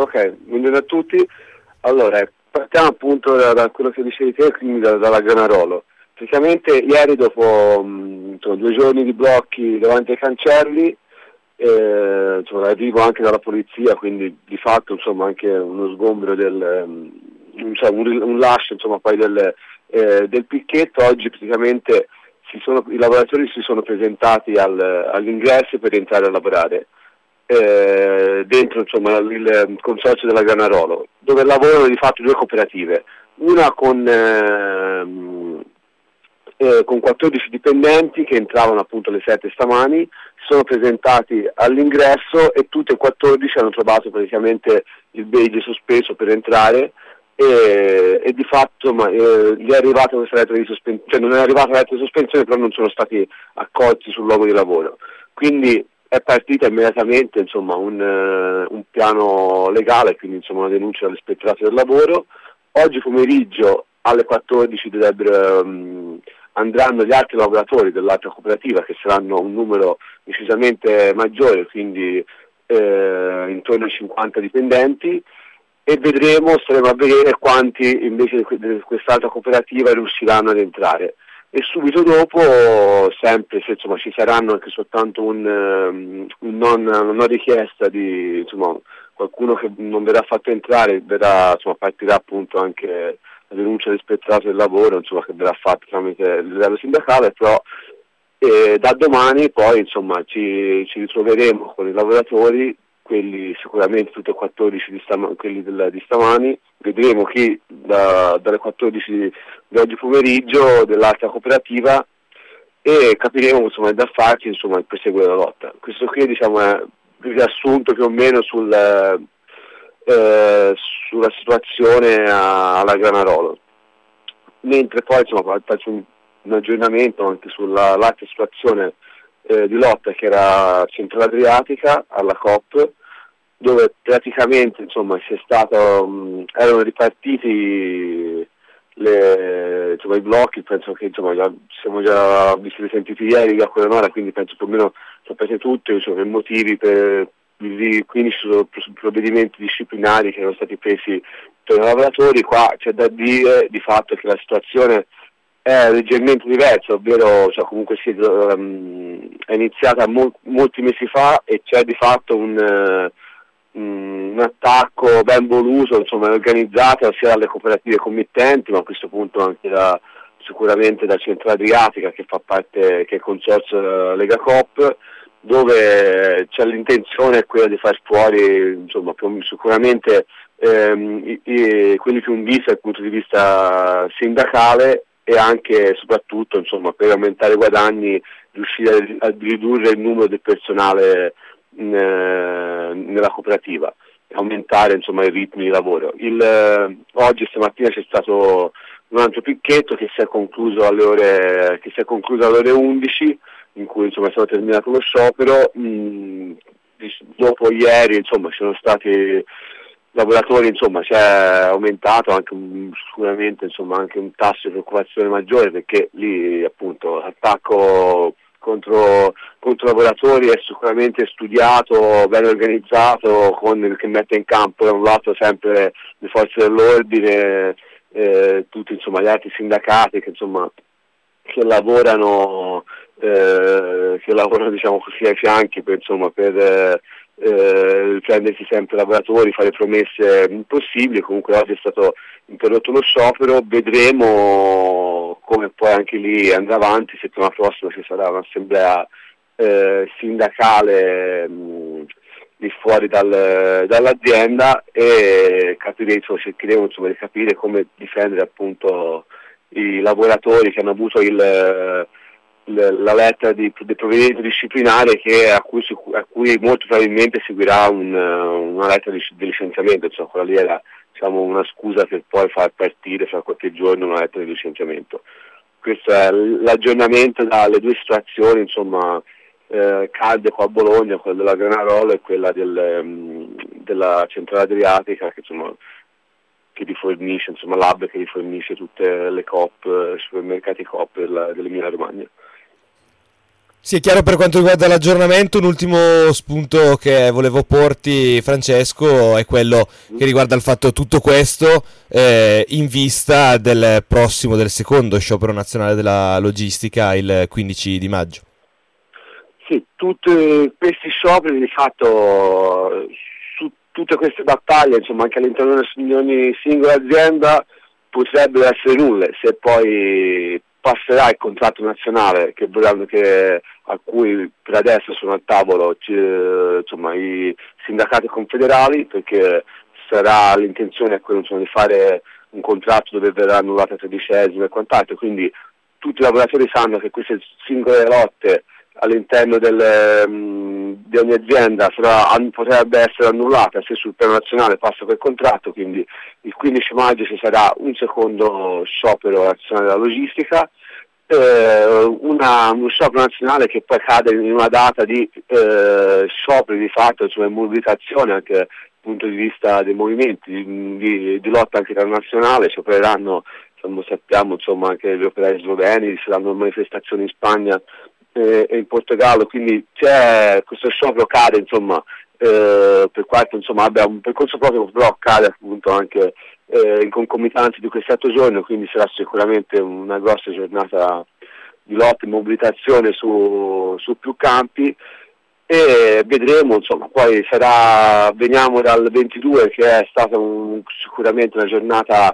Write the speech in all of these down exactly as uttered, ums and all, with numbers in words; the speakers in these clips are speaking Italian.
Ok, buongiorno a tutti. Allora, partiamo appunto da, da quello che dicevi te, quindi da, dalla Granarolo. Praticamente ieri dopo mh, insomma, due giorni di blocchi davanti ai cancelli, eh, insomma, l'arrivo anche dalla polizia, quindi di fatto insomma anche uno sgombero del um, insomma, un, un lascio insomma poi del, eh, del picchetto. Oggi praticamente si sono, i lavoratori si sono presentati al, all'ingresso per entrare a lavorare. Eh, dentro insomma il consorzio della Granarolo, dove lavorano di fatto due cooperative, una con, ehm, eh, con quattordici dipendenti che entravano appunto alle sette stamani, si sono presentati all'ingresso e tutte e quattordici hanno trovato praticamente il badge sospeso per entrare e, e di fatto ma, eh, gli è arrivata questa lettera di sospensione, cioè non è arrivata la lettera di sospensione, però non sono stati accolti sul luogo di lavoro, quindi è partita immediatamente insomma, un, uh, un piano legale, quindi insomma, una denuncia all'ispettorato del lavoro. Oggi pomeriggio alle quattordici dovrebbero, um, andranno gli altri lavoratori dell'altra cooperativa, che saranno un numero decisamente maggiore, quindi eh, intorno ai cinquanta dipendenti, e vedremo, staremo a vedere quanti invece di quest'altra cooperativa riusciranno ad entrare. E subito dopo, sempre se insomma, ci saranno anche soltanto un, um, un non, una non richiesta di insomma, qualcuno che non verrà fatto entrare, verrà, insomma, partirà appunto anche la denuncia dell'ispettorato del lavoro, insomma, che verrà fatta tramite il livello sindacale, però eh, da domani poi insomma, ci, ci ritroveremo con i lavoratori, quelli sicuramente tutti e quattordici di, stama, quelli della, di stamani, vedremo chi da, dalle quattordici di oggi pomeriggio dell'altra cooperativa e capiremo insomma da farci insomma il perseguire la lotta. Questo qui diciamo è il riassunto più o meno sul, eh, sulla situazione a, alla Granarolo, mentre poi insomma faccio un, un aggiornamento anche sulla l'altra situazione eh, di lotta che era Centrale Adriatica alla Coop, dove praticamente insomma c'è stato mh, erano ripartiti le, insomma, i blocchi, penso che insomma già, siamo già visti e sentiti ieri da quella un'ora, quindi penso più o meno sapete tutto insomma, i motivi per di, quindi ci sono provvedimenti disciplinari che erano stati presi per i lavoratori. Qua c'è da dire di fatto che la situazione è leggermente diversa, ovvero cioè, comunque si, um, è iniziata mol- molti mesi fa e c'è di fatto un uh, un attacco ben voluto, insomma organizzato sia dalle cooperative committenti, ma a questo punto anche da, sicuramente da Centrale Adriatica, che fa parte, che è il consorzio Lega Coop, dove c'è l'intenzione quella di far fuori insomma più, sicuramente ehm, i, i, quelli più in vista dal punto di vista sindacale e anche e soprattutto insomma per aumentare i guadagni, riuscire a, a ridurre il numero del personale in, eh, nella cooperativa e aumentare insomma i ritmi di lavoro. Il, eh, oggi stamattina c'è stato un altro picchetto che si è concluso alle ore che si è concluso alle ore undici, in cui insomma è stato terminato lo sciopero. Mh, dopo ieri insomma ci sono stati lavoratori, insomma si è aumentato anche un, sicuramente insomma anche un tasso di preoccupazione maggiore, perché lì appunto l'attacco contro contro lavoratori è sicuramente studiato, ben organizzato, con, che mette in campo da un lato sempre le forze dell'ordine, eh, tutti insomma gli altri sindacati che insomma che lavorano eh, che lavorano diciamo così ai fianchi per insomma per eh, eh, prendersi sempre lavoratori, fare promesse impossibili. Comunque oggi è stato interrotto lo sciopero, vedremo come poi anche lì andrà avanti. Settimana prossima ci sarà un'assemblea eh, sindacale mh, di fuori dal, dall'azienda e capiremo, cercheremo insomma di capire come difendere appunto i lavoratori che hanno avuto il, il, la lettera di, di provvedimento disciplinare che, a, cui, a cui molto probabilmente seguirà un, una lettera di, di licenziamento. Insomma, quella lì era diciamo, una scusa per poi far partire fra qualche giorno una lettera di licenziamento. Questo è l'aggiornamento dalle due situazioni insomma eh, calde qua a Bologna, quella della Granarolo e quella del, um, della Centrale Adriatica, che insomma che rifornisce, insomma l'hub che rifornisce tutte le Coop, supermercati Coop della, dell'Emilia Romagna. Sì, è chiaro. Per quanto riguarda l'aggiornamento, un ultimo spunto che volevo porti, Francesco, è quello che riguarda il fatto tutto questo eh, in vista del prossimo, del secondo sciopero nazionale della logistica il quindici di maggio. Sì, tutti questi scioperi di fatto, su tutte queste battaglie, insomma anche all'interno di ogni singola azienda, potrebbero essere nulle se poi passerà il contratto nazionale che, che, a cui per adesso sono al tavolo insomma, i sindacati confederali, perché sarà l'intenzione quella, insomma, di fare un contratto dove verrà annullata tredicesima e quant'altro, quindi tutti i lavoratori sanno che queste singole lotte all'interno del, um, di ogni azienda sarà, potrebbe essere annullata se sul piano nazionale passa quel contratto, quindi il quindici maggio ci sarà un secondo sciopero nazionale della logistica, eh, una, uno sciopero nazionale che poi cade in una data di eh, scioperi di fatto, insomma mobilitazione anche dal punto di vista dei movimenti, di, di, di lotta anche internazionale, sciopereranno, insomma, sappiamo insomma anche gli operai sloveni, ci saranno manifestazioni in Spagna e in Portogallo, quindi c'è questo sciopero cade insomma eh, per quanto insomma abbia un percorso proprio, però cade appunto anche eh, in concomitanza di questi otto giorni, quindi sarà sicuramente una grossa giornata di lotta e mobilitazione su, su più campi e vedremo insomma, poi sarà, veniamo dal ventidue che è stata un, sicuramente una giornata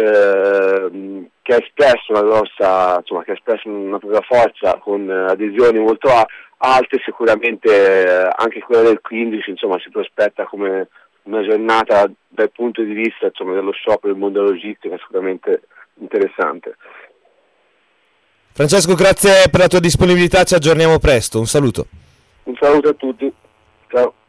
Eh, che ha espresso una grossa, insomma, che ha espresso una propria forza con eh, adesioni molto a- alte, sicuramente eh, anche quella del quindici insomma, si prospetta come una giornata dal punto di vista insomma, dello sciopero del mondo della logistica sicuramente interessante. Francesco, grazie per la tua disponibilità, ci aggiorniamo presto, un saluto. Un saluto a tutti, ciao.